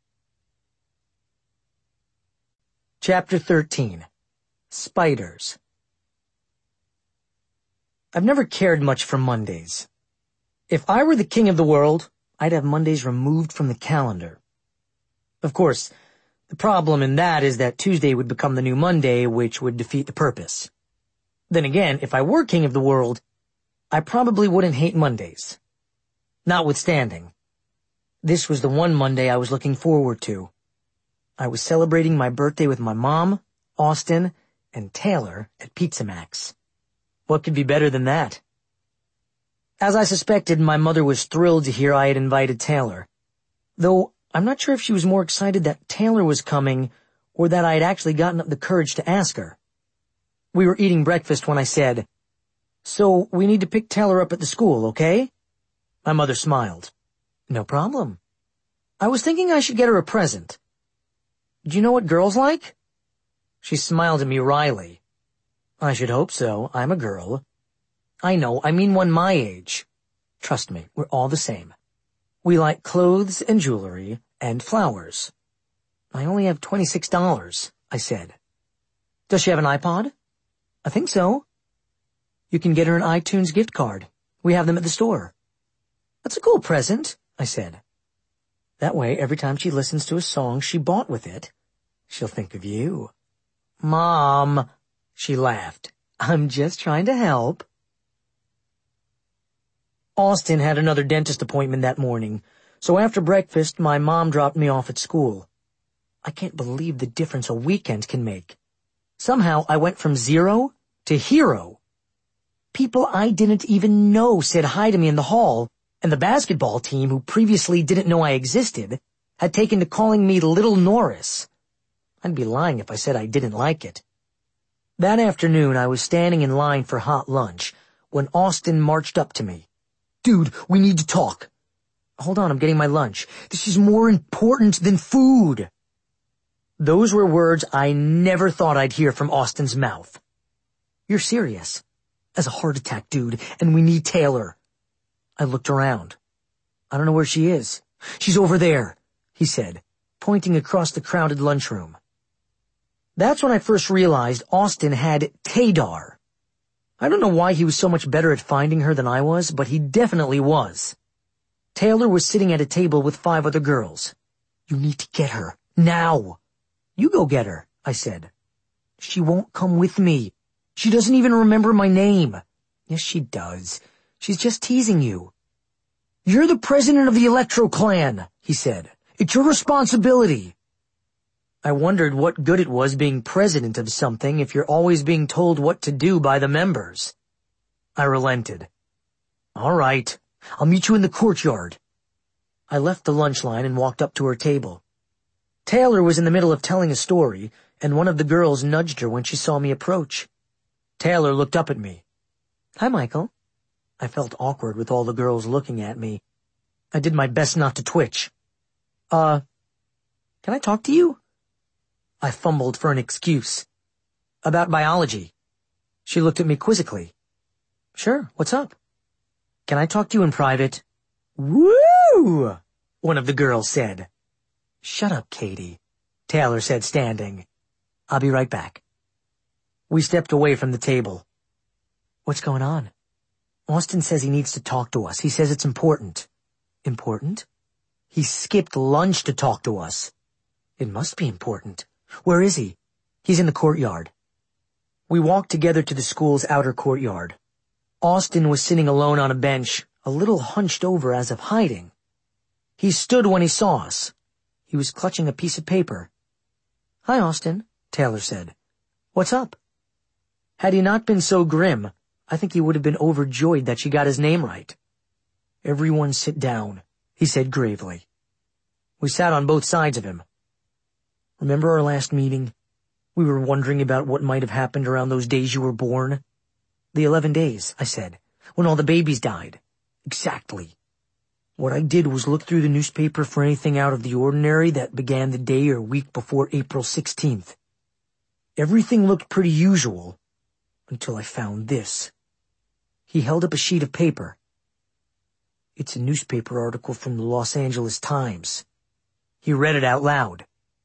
Chapter thirteen. Spiders. I've never cared much for Mondays. If I were the king of the world, I'd have Mondays removed from the calendar. Of course, the problem in that is that Tuesday would become the new Monday, which would defeat the purpose. Then again, if I were king of the world, I probably wouldn't hate Mondays. Notwithstanding, this was the one Monday I was looking forward to. I was celebrating my birthday with my mom, Austin, and Taylor at Pizza Max. What could be better than that? As I suspected, my mother was thrilled to hear I had invited Taylor, though I'm not sure if she was more excited that Taylor was coming or that I had actually gotten up the courage to ask her. We were eating breakfast when I said, So we need to pick Taylor up at the school, okay? My mother smiled. No problem. I was thinking I should get her a present. Do you know what girls like? She smiled at me wryly. I should hope so. I'm a girl. I know, I mean one my age. Trust me, we're all the same. We like clothes and jewelry and flowers. I only have twenty-six dollars, I said. Does she have an iPod? I think so. You can get her an iTunes gift card. We have them at the store. That's a cool present, I said. That way, every time she listens to a song she bought with it, she'll think of you. Mom, she laughed. I'm just trying to help. Austin had another dentist appointment that morning, so after breakfast, my mom dropped me off at school. I can't believe the difference a weekend can make. Somehow, I went from zero to hero. People I didn't even know said hi to me in the hall, And the basketball team, who previously didn't know I existed, had taken to calling me Little Norris. I'd be lying if I said I didn't like it. That afternoon, I was standing in line for hot lunch when Austin marched up to me. "Dude, we need to talk." "Hold on, I'm getting my lunch. This is more important than food." Those were words I never thought I'd hear from Austin's mouth. "You're serious?" "As a heart attack, dude, and we need Taylor." I looked around. "I don't know where she is." "She's over there," he said, pointing across the crowded lunchroom. That's when I first realized Austin had Taydar. I don't know why he was so much better at finding her than I was, but he definitely was. Taylor was sitting at a table with five other girls. "You need to get her, now." "You go get her," I said. "She won't come with me. She doesn't even remember my name." "Yes, she does. She's just teasing you." "You're the president of the Electro Clan," he said. "It's your responsibility." I wondered what good it was being president of something if you're always being told what to do by the members. I relented. "All right, I'll meet you in the courtyard." I left the lunch line and walked up to her table. Taylor was in the middle of telling a story, and one of the girls nudged her when she saw me approach. Taylor looked up at me. "Hi, Michael." I felt awkward with all the girls looking at me. I did my best not to twitch. Uh, can I talk to you?" I fumbled for an excuse. "About biology." She looked at me quizzically. "Sure, what's up?" "Can I talk to you in private?" "Woo!" one of the girls said. "Shut up, Katie," Taylor said, standing. "I'll be right back." We stepped away from the table. "What's going on?" "Austin says he needs to talk to us. He says it's important." "Important?" "He skipped lunch to talk to us." "It must be important. Where is he?" "He's in the courtyard." We walked together to the school's outer courtyard. Austin was sitting alone on a bench, a little hunched over as if hiding. He stood when he saw us. He was clutching a piece of paper. "Hi, Austin," Taylor said. "What's up?" Had he not been so grim, I think he would have been overjoyed that she got his name right. "Everyone sit down," he said gravely. We sat on both sides of him. "Remember our last meeting? We were wondering about what might have happened around those days you were born." "The eleven days," I said, "when all the babies died." "Exactly. What I did was look through the newspaper for anything out of the ordinary that began the day or week before April sixteenth. Everything looked pretty usual, until I found this." He held up a sheet of paper. "It's a newspaper article from the Los Angeles Times." He read it out loud.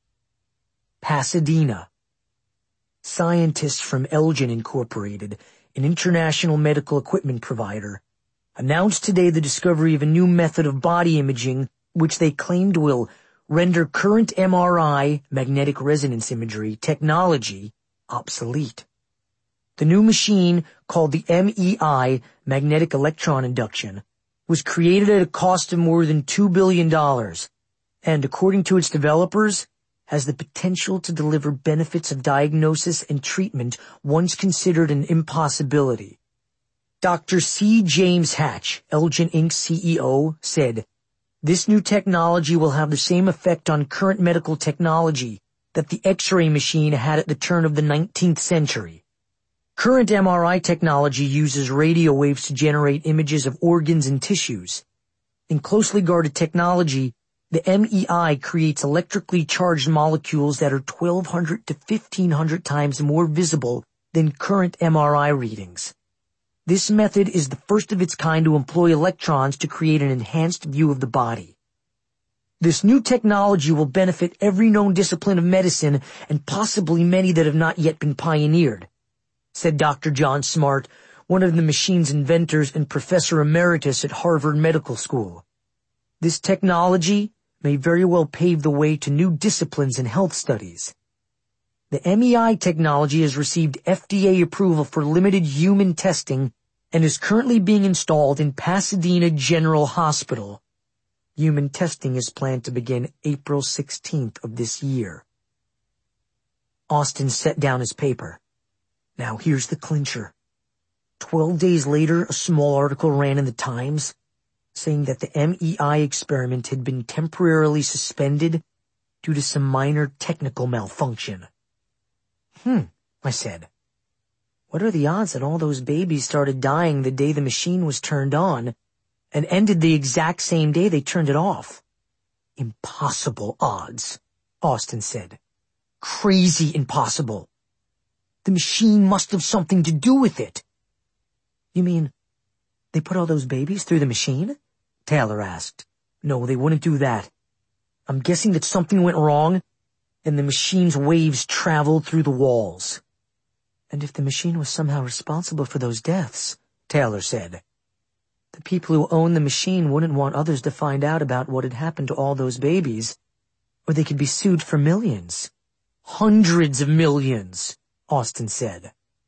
Pasadena. Scientists from Elgin Incorporated, an international medical equipment provider, announced today the discovery of a new method of body imaging which they claimed will render current M R I, magnetic resonance imagery, technology obsolete. The new machine, called the M E I, magnetic electron induction, was created at a cost of more than two billion dollars, and according to its developers, has the potential to deliver benefits of diagnosis and treatment once considered an impossibility. Doctor C. James Hatch, Elgin Incorporated's C E O, said, "This new technology will have the same effect on current medical technology that the X-ray machine had at the turn of the nineteenth century. Current M R I technology uses radio waves to generate images of organs and tissues. In closely guarded technology, the M E I creates electrically charged molecules that are twelve hundred to fifteen hundred times more visible than current M R I readings. This method is the first of its kind to employ electrons to create an enhanced view of the body. This new technology will benefit every known discipline of medicine and possibly many that have not yet been pioneered," said Doctor John Smart, one of the machine's inventors and professor emeritus at Harvard Medical School. "This technology may very well pave the way to new disciplines in health studies. The M E I technology has received F D A approval for limited human testing and is currently being installed in Pasadena General Hospital. Human testing is planned to begin April sixteenth of this year." Austin set down his paper. "Now here's the clincher. Twelve days later, a small article ran in the Times. saying that the M E I experiment had been temporarily suspended due to some minor technical malfunction. Hmm, I said. What are the odds that all those babies started dying the day the machine was turned on and ended the exact same day they turned it off? Impossible odds, Austin said. Crazy impossible. The machine must have something to do with it. You mean they put all those babies through the machine? Taylor asked. No, they wouldn't do that. I'm guessing that something went wrong and the machine's waves traveled through the walls. And if the machine was somehow responsible for those deaths, Taylor said, the people who own the machine wouldn't want others to find out about what had happened to all those babies, or they could be sued for millions. Hundreds of millions, Austin said.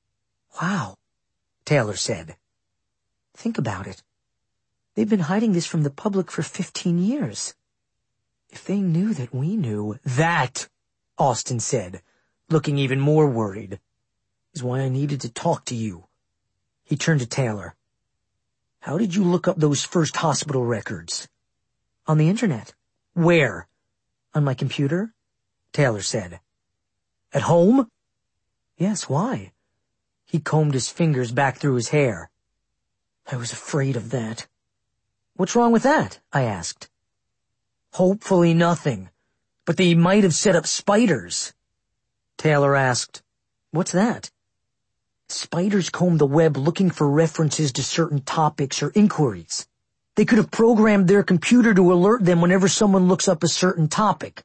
Wow, Taylor said. Think about it. They've been hiding this from the public for fifteen years. If they knew that we knew... That, Austin said, looking even more worried, is why I needed to talk to you. He turned to Taylor. How did you look up those first hospital records? On the internet. Where? On my computer? Taylor said. At home? Yes, why? He combed his fingers back through his hair. I was afraid of that. What's wrong with that? I asked. Hopefully nothing, but they might have set up spiders. Taylor asked, what's that? Spiders comb the web looking for references to certain topics or inquiries. They could have programmed their computer to alert them whenever someone looks up a certain topic.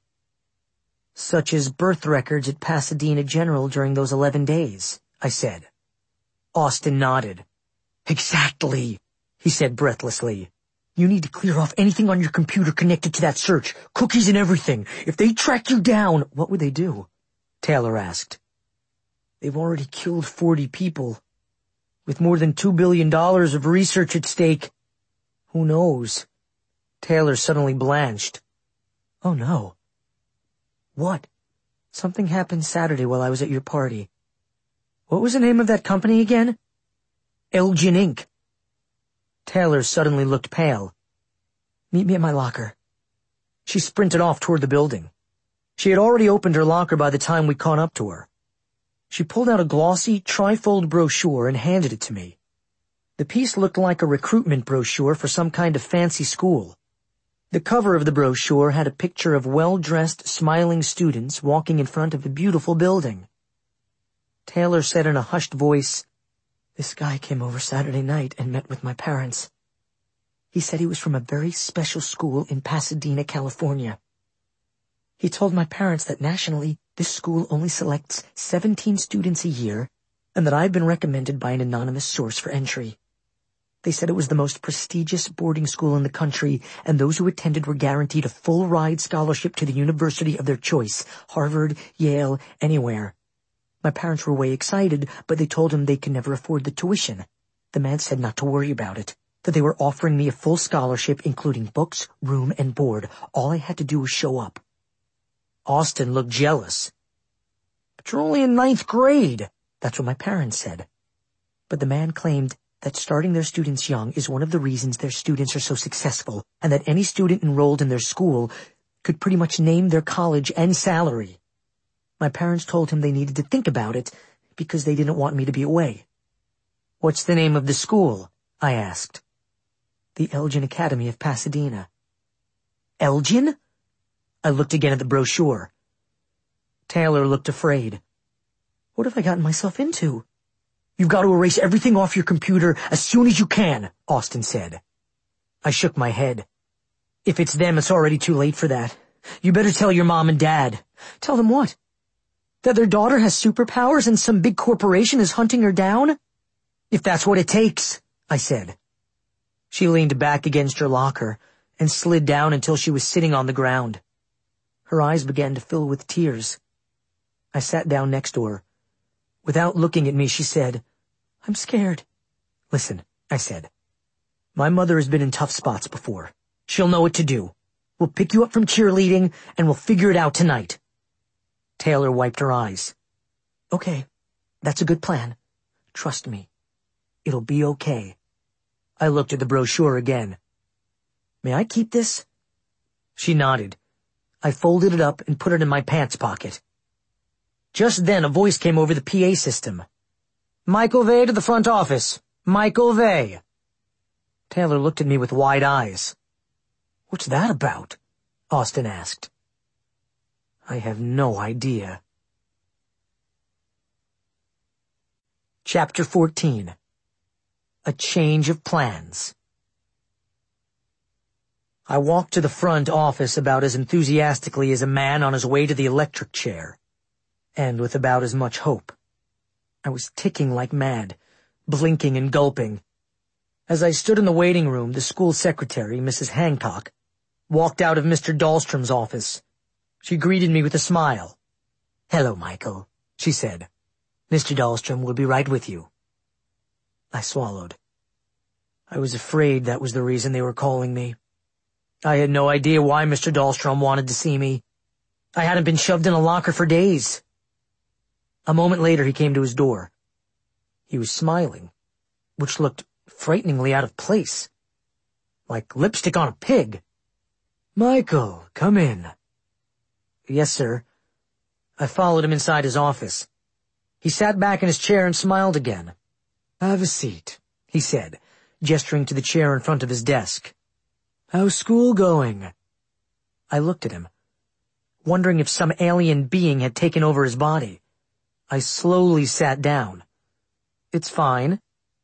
Such as birth records at Pasadena General during those eleven days, I said. Austin nodded. Exactly, he said breathlessly. You need to clear off anything on your computer connected to that search, cookies and everything. If they track you down, what would they do? Taylor asked. They've already killed forty people. With more than two billion dollars of research at stake. Who knows? Taylor suddenly blanched. Oh no. What? Something happened Saturday while I was at your party. What was the name of that company again? Elgin Incorporated. Taylor suddenly looked pale. Meet me at my locker. She sprinted off toward the building. She had already opened her locker by the time we caught up to her. She pulled out a glossy, trifold brochure and handed it to me. The piece looked like a recruitment brochure for some kind of fancy school. The cover of the brochure had a picture of well-dressed, smiling students walking in front of a beautiful building. Taylor said in a hushed voice, This guy came over Saturday night and met with my parents. He said he was from a very special school in Pasadena, California. He told my parents that nationally, this school only selects seventeen students a year, and that I've been recommended by an anonymous source for entry. They said it was the most prestigious boarding school in the country, and those who attended were guaranteed a full-ride scholarship to the university of their choice, Harvard, Yale, anywhere. My parents were way excited, but they told him they could never afford the tuition. The man said not to worry about it, that they were offering me a full scholarship, including books, room, and board. All I had to do was show up. Austin looked jealous. But you're only in ninth grade. That's what my parents said. But the man claimed that starting their students young is one of the reasons their students are so successful, and that any student enrolled in their school could pretty much name their college and salary. My parents told him they needed to think about it because they didn't want me to be away. What's the name of the school? I asked. The Elgin Academy of Pasadena. Elgin? I looked again at the brochure. Taylor looked afraid. What have I gotten myself into? You've got to erase everything off your computer as soon as you can, Austin said. I shook my head. If it's them, it's already too late for that. You better tell your mom and dad. Tell them what? That their daughter has superpowers and some big corporation is hunting her down? If that's what it takes, I said. She leaned back against her locker and slid down until she was sitting on the ground. Her eyes began to fill with tears. I sat down next to her. Without looking at me, she said, I'm scared. Listen, I said. My mother has been in tough spots before. She'll know what to do. We'll pick you up from cheerleading, and we'll figure it out tonight. Taylor wiped her eyes. Okay, that's a good plan. Trust me. It'll be okay. I looked at the brochure again. May I keep this? She nodded. I folded it up and put it in my pants pocket. Just then a voice came over the P A system. Michael Vey to the front office. Michael Vey. Taylor looked at me with wide eyes. What's that about? Austin asked. I have no idea. Chapter fourteen. A Change of Plans. I walked to the front office about as enthusiastically as a man on his way to the electric chair, and with about as much hope. I was ticking like mad, blinking and gulping. As I stood in the waiting room, the school secretary, Missus Hancock, walked out of Mister Dahlstrom's office. She greeted me with a smile. Hello, Michael, she said. Mister Dahlstrom will be right with you. I swallowed. I was afraid that was the reason they were calling me. I had no idea why Mister Dahlstrom wanted to see me. I hadn't been shoved in a locker for days. A moment later he came to his door. He was smiling, which looked frighteningly out of place, like lipstick on a pig. Michael, come in. Yes, sir. I followed him inside his office. He sat back in his chair and smiled again. Have a seat, he said, gesturing to the chair in front of his desk. How's school going? I looked at him, wondering if some alien being had taken over his body. I slowly sat down. It's fine.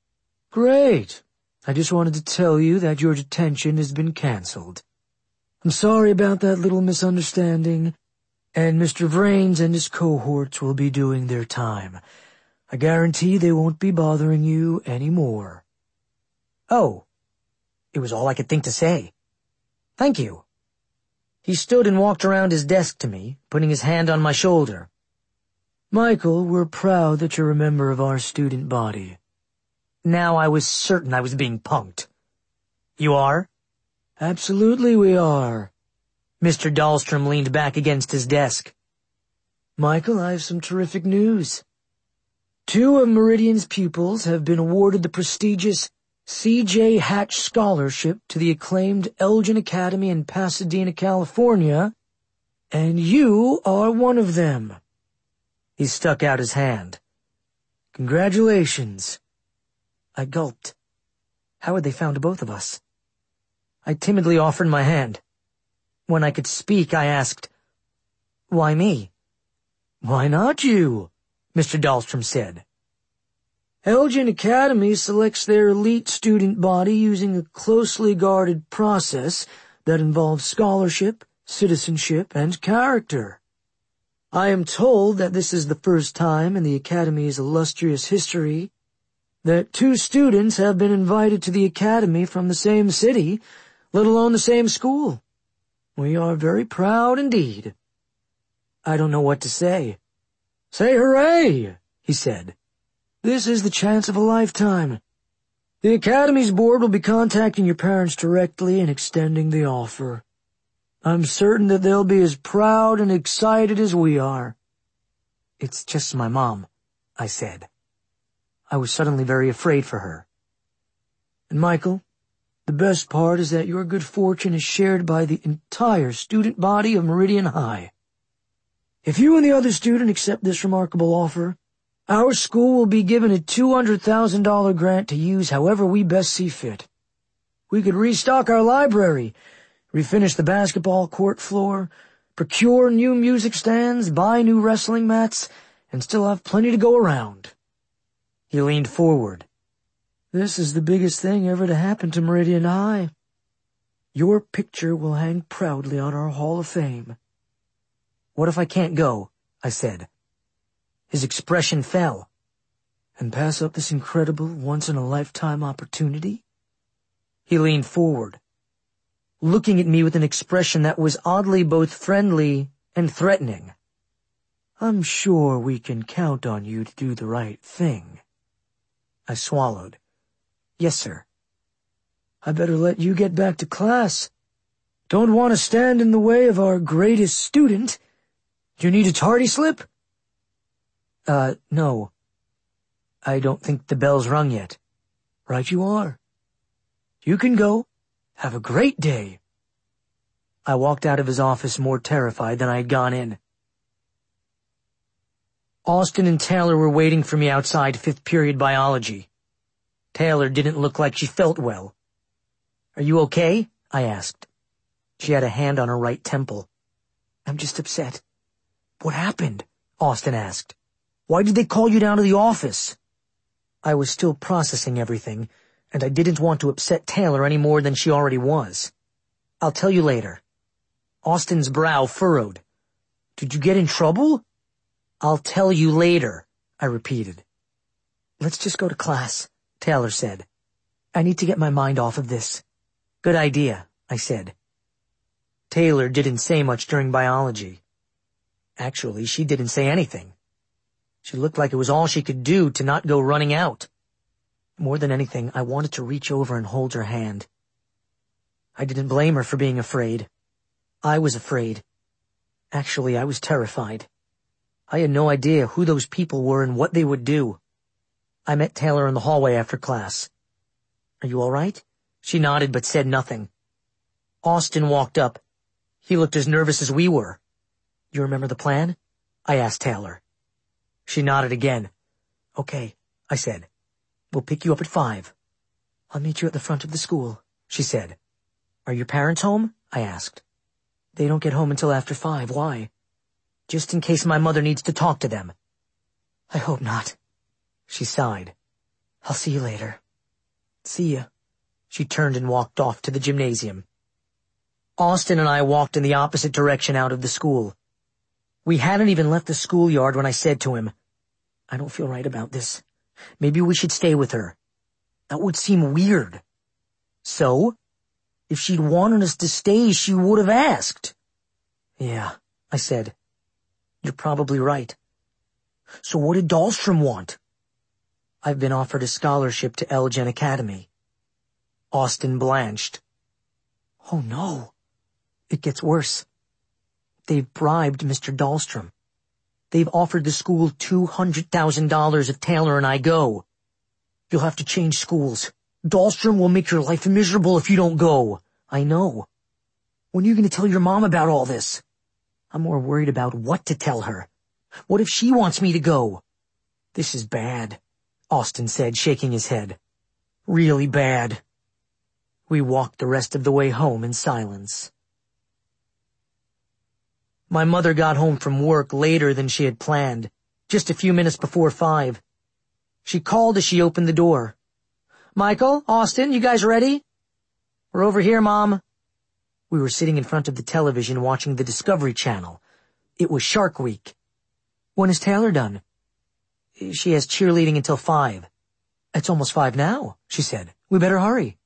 Great. I just wanted to tell you that your detention has been canceled. I'm sorry about that little misunderstanding, and Mister Vrains and his cohorts will be doing their time. I guarantee they won't be bothering you anymore. Oh, it was all I could think to say. Thank you. He stood and walked around his desk to me, putting his hand on my shoulder. Michael, we're proud that you're a member of our student body. Now I was certain I was being punked. You are? Absolutely we are. Mister Dahlstrom leaned back against his desk. Michael, I have some terrific news. Two of Meridian's pupils have been awarded the prestigious C J Hatch Scholarship to the acclaimed Elgin Academy in Pasadena, California, and you are one of them. He stuck out his hand. Congratulations. I gulped. How had they found both of us? I timidly offered my hand. When I could speak, I asked, Why me? Why not you? Mister Dahlstrom said. Elgin Academy selects their elite student body using a closely guarded process that involves scholarship, citizenship, and character. I am told that this is the first time in the Academy's illustrious history that two students have been invited to the Academy from the same city, let alone the same school. We are very proud indeed. I don't know what to say. Say hooray, he said. This is the chance of a lifetime. The Academy's board will be contacting your parents directly and extending the offer. I'm certain that they'll be as proud and excited as we are. It's just my mom, I said. I was suddenly very afraid for her. And Michael, the best part is that your good fortune is shared by the entire student body of Meridian High. If you and the other student accept this remarkable offer, our school will be given a two hundred thousand dollars grant to use however we best see fit. We could restock our library, refinish the basketball court floor, procure new music stands, buy new wrestling mats, and still have plenty to go around. He leaned forward. This is the biggest thing ever to happen to Meridian High. Your picture will hang proudly on our Hall of Fame. What if I can't go? I said. His expression fell. And pass up this incredible, once-in-a-lifetime opportunity? He leaned forward, looking at me with an expression that was oddly both friendly and threatening. I'm sure we can count on you to do the right thing. I swallowed. Yes, sir. I better let you get back to class. Don't want to stand in the way of our greatest student. Do you need a tardy slip? Uh, no. I don't think the bell's rung yet. Right you are. You can go. Have a great day. I walked out of his office more terrified than I had gone in. Austin and Taylor were waiting for me outside fifth period biology. Taylor didn't look like she felt well. Are you okay? I asked. She had a hand on her right temple. I'm just upset. What happened? Austin asked. Why did they call you down to the office? I was still processing everything, and I didn't want to upset Taylor any more than she already was. I'll tell you later. Austin's brow furrowed. Did you get in trouble? I'll tell you later, I repeated. Let's just go to class, Taylor said. I need to get my mind off of this. Good idea, I said. Taylor didn't say much during biology. Actually, she didn't say anything. She looked like it was all she could do to not go running out. More than anything, I wanted to reach over and hold her hand. I didn't blame her for being afraid. I was afraid. Actually, I was terrified. I had no idea who those people were and what they would do. I met Taylor in the hallway after class. Are you all right? She nodded but said nothing. Austin walked up. He looked as nervous as we were. You remember the plan? I asked Taylor. She nodded again. Okay, I said. We'll pick you up at five. I'll meet you at the front of the school, she said. Are your parents home? I asked. They don't get home until after five. Why? Just in case my mother needs to talk to them. I hope not. She sighed. I'll see you later. See ya. She turned and walked off to the gymnasium. Austin and I walked in the opposite direction out of the school. We hadn't even left the schoolyard when I said to him, I don't feel right about this. Maybe we should stay with her. That would seem weird. So? If she'd wanted us to stay, she would have asked. Yeah, I said. You're probably right. So what did Dahlstrom want? I've been offered a scholarship to Elgin Academy. Austin blanched. Oh no. It gets worse. They've bribed Mister Dahlstrom. They've offered the school two hundred thousand dollars if Taylor and I go. You'll have to change schools. Dahlstrom will make your life miserable if you don't go. I know. When are you going to tell your mom about all this? I'm more worried about what to tell her. What if she wants me to go? This is bad, Austin said, shaking his head. Really bad. We walked the rest of the way home in silence. My mother got home from work later than she had planned, just a few minutes before five. She called as she opened the door. Michael, Austin, you guys ready? We're over here, Mom. We were sitting in front of the television watching the Discovery Channel. It was Shark Week. When is Taylor done? She has cheerleading until five. It's almost five now, she said. We better hurry.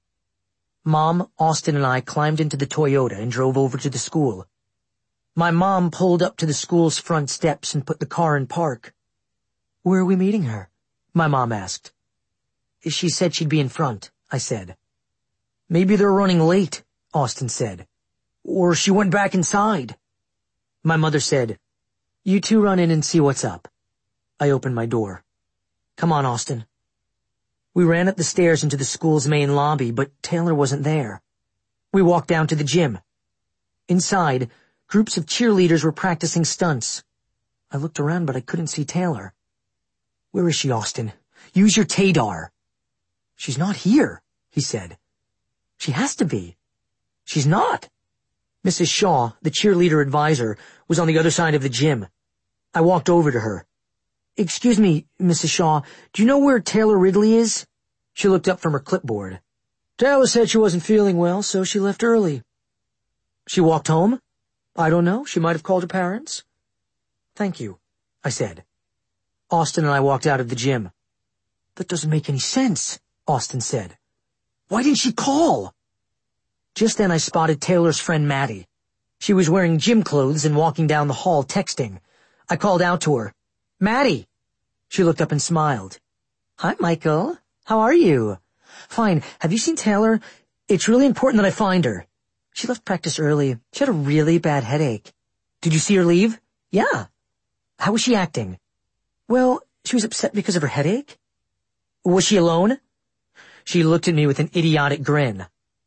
Mom, Austin, and I climbed into the Toyota and drove over to the school. My mom pulled up to the school's front steps and put the car in park. Where are we meeting her? My mom asked. She said she'd be in front, I said. Maybe they're running late, Austin said. Or she went back inside. My mother said, You two run in and see what's up. I opened my door. Come on, Austin. We ran up the stairs into the school's main lobby, but Taylor wasn't there. We walked down to the gym. Inside, groups of cheerleaders were practicing stunts. I looked around, but I couldn't see Taylor. Where is she, Austin? Use your Tadar. She's not here, he said. She has to be. She's not. Missus Shaw, the cheerleader advisor, was on the other side of the gym. I walked over to her. Excuse me, Missus Shaw, do you know where Taylor Ridley is? She looked up from her clipboard. Taylor said she wasn't feeling well, so she left early. She walked home? I don't know. She might have called her parents. Thank you, I said. Austin and I walked out of the gym. That doesn't make any sense, Austin said. Why didn't she call? Just then I spotted Taylor's friend Maddie. She was wearing gym clothes and walking down the hall texting. I called out to her. Maddie! She looked up and smiled. Hi, Michael. How are you? Fine. Have you seen Taylor? It's really important that I find her. She left practice early. She had a really bad headache. Did you see her leave? Yeah. How was she acting? Well, she was upset because of her headache. Was she alone? She looked at me with an idiotic grin.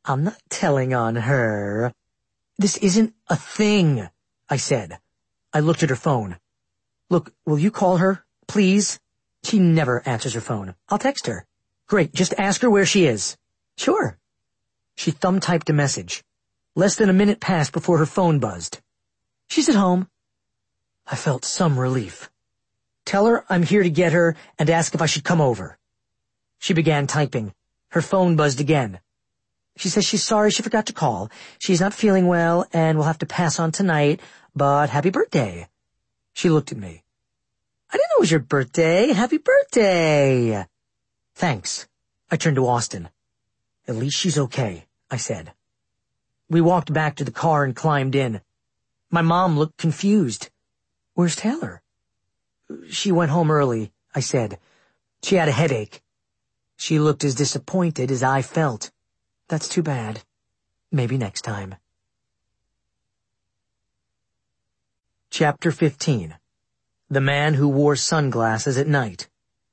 I'm not telling on her. This isn't a thing, I said. I looked at her phone. Look, will you call her, please? She never answers her phone. I'll text her. Great, just ask her where she is. Sure. She thumb-typed a message. Less than a minute passed before her phone buzzed. She's at home. I felt some relief. Tell her I'm here to get her and ask if I should come over. She began typing. Her phone buzzed again. She says she's sorry she forgot to call. She's not feeling well and will have to pass on tonight, but happy birthday. She looked at me. I didn't know it was your birthday. Happy birthday. Thanks. I turned to Austin. At least she's okay, I said. We walked back to the car and climbed in. My mom looked confused. Where's Taylor? She went home early, I said. She had a headache. She looked as disappointed as I felt. That's too bad. Maybe next time. Chapter fifteen. The Man Who Wore Sunglasses at Night.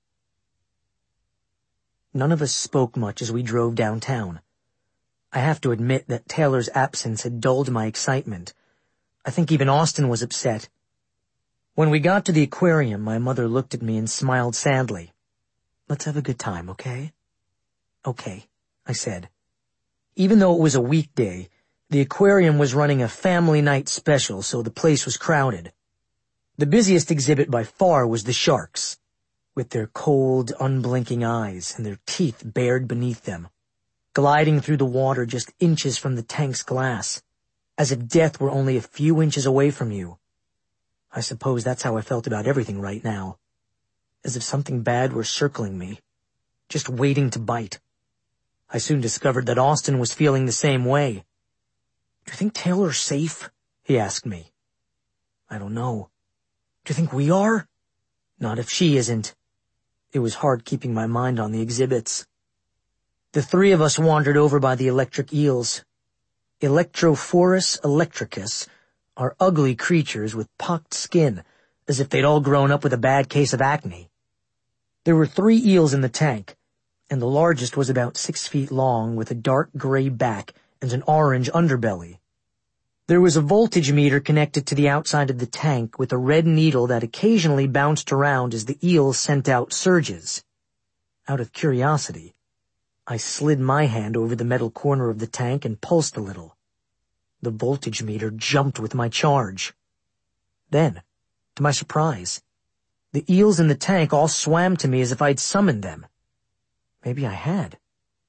None of us spoke much as we drove downtown. I have to admit that Taylor's absence had dulled my excitement. I think even Austin was upset. When we got to the aquarium, my mother looked at me and smiled sadly. Let's have a good time, okay? Okay, I said. Even though it was a weekday, the aquarium was running a family night special, so the place was crowded. The busiest exhibit by far was the sharks, with their cold, unblinking eyes and their teeth bared beneath them, gliding through the water just inches from the tank's glass, as if death were only a few inches away from you. I suppose that's how I felt about everything right now, as if something bad were circling me, just waiting to bite. I soon discovered that Austin was feeling the same way. Do you think Taylor's safe? He asked me. I don't know. Do you think we are? Not if she isn't. It was hard keeping my mind on the exhibits. The three of us wandered over by the electric eels. Electrophorus electricus are ugly creatures with pocked skin, as if they'd all grown up with a bad case of acne. There were three eels in the tank, and the largest was about six feet long with a dark gray back and an orange underbelly. There was a voltage meter connected to the outside of the tank with a red needle that occasionally bounced around as the eels sent out surges. Out of curiosity, I slid my hand over the metal corner of the tank and pulsed a little. The voltage meter jumped with my charge. Then, to my surprise, the eels in the tank all swam to me as if I'd summoned them. Maybe I had.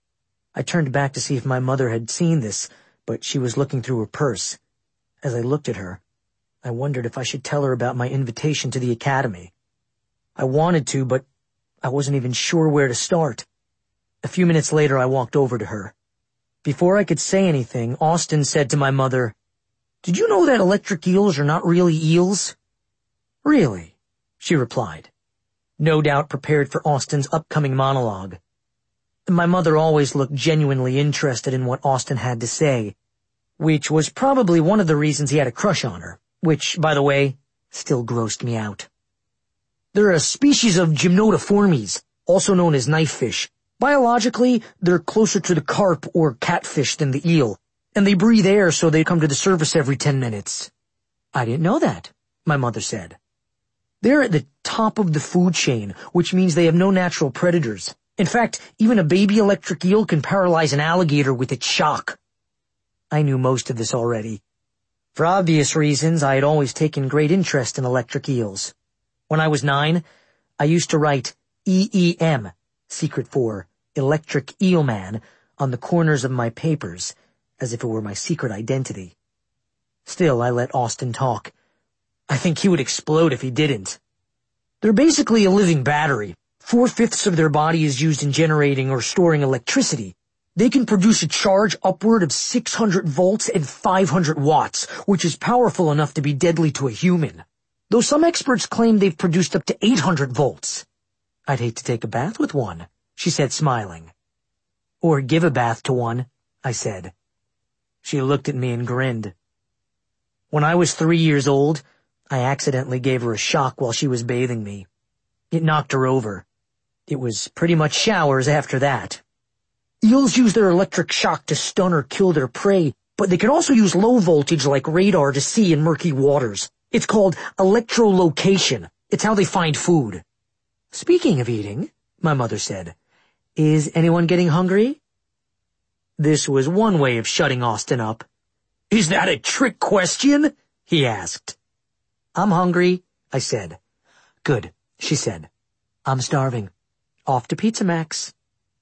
I turned back to see if my mother had seen this, but she was looking through her purse. As I looked at her, I wondered if I should tell her about my invitation to the academy. I wanted to, but I wasn't even sure where to start. A few minutes later, I walked over to her. Before I could say anything, Austin said to my mother, "Did you know that electric eels are not really eels?" "Really?" she replied, no doubt prepared for Austin's upcoming monologue. My mother always looked genuinely interested in what Austin had to say, which was probably one of the reasons he had a crush on her, which, by the way, still grossed me out. They're a species of gymnotiformes, also known as knife fish. Biologically, they're closer to the carp or catfish than the eel, and they breathe air so they come to the surface every ten minutes. I didn't know that, my mother said. They're at the top of the food chain, which means they have no natural predators. In fact, even a baby electric eel can paralyze an alligator with its shock. I knew most of this already. For obvious reasons, I had always taken great interest in electric eels. When I was nine, I used to write E E M, secret for Electric Eel Man, on the corners of my papers, as if it were my secret identity. Still, I let Austin talk. I think he would explode if he didn't. They're basically a living battery. Four-fifths of their body is used in generating or storing electricity. They can produce a charge upward of six hundred volts and five hundred watts, which is powerful enough to be deadly to a human. Though some experts claim they've produced up to eight hundred volts. I'd hate to take a bath with one, she said, smiling. Or give a bath to one, I said. She looked at me and grinned. When I was three years old, I accidentally gave her a shock while she was bathing me. It knocked her over. It was pretty much showers after that. Eels use their electric shock to stun or kill their prey, but they can also use low voltage like radar to see in murky waters. It's called electrolocation. It's how they find food. Speaking of eating, my mother said, is anyone getting hungry? This was one way of shutting Austin up. Is that a trick question? He asked. I'm hungry, I said. Good, she said. I'm starving. Off to Pizza Max.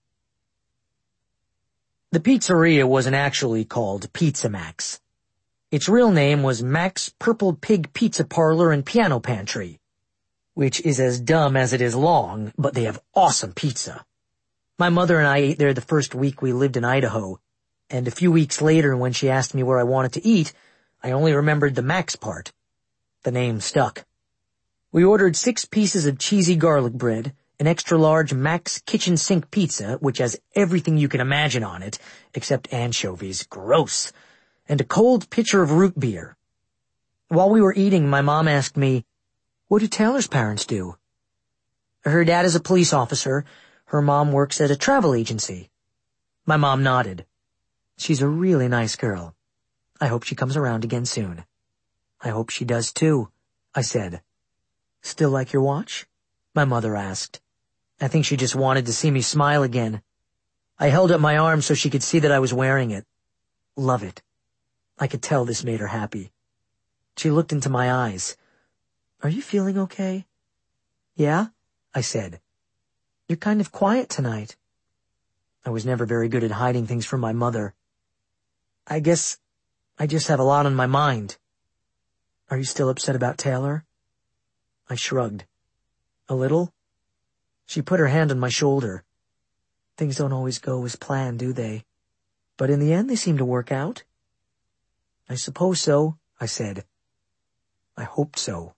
The pizzeria wasn't actually called Pizza Max. Its real name was Max Purple Pig Pizza Parlor and Piano Pantry, which is as dumb as it is long, but they have awesome pizza. My mother and I ate there the first week we lived in Idaho, and a few weeks later when she asked me where I wanted to eat, I only remembered the Max part. The name stuck. We ordered six pieces of cheesy garlic bread, an extra-large Max kitchen sink pizza, which has everything you can imagine on it, except anchovies, gross, and a cold pitcher of root beer. While we were eating, my mom asked me, what do Taylor's parents do? Her dad is a police officer. Her mom works at a travel agency. My mom nodded. She's a really nice girl. I hope she comes around again soon. I hope she does too, I said. Still like your watch? My mother asked. I think she just wanted to see me smile again. I held up my arm so she could see that I was wearing it. Love it. I could tell this made her happy. She looked into my eyes. Are you feeling okay? Yeah, I said. You're kind of quiet tonight. I was never very good at hiding things from my mother. I guess I just have a lot on my mind. Are you still upset about Taylor? I shrugged. A little? She put her hand on my shoulder. Things don't always go as planned, do they? But in the end, they seem to work out. I suppose so, I said. I hoped so.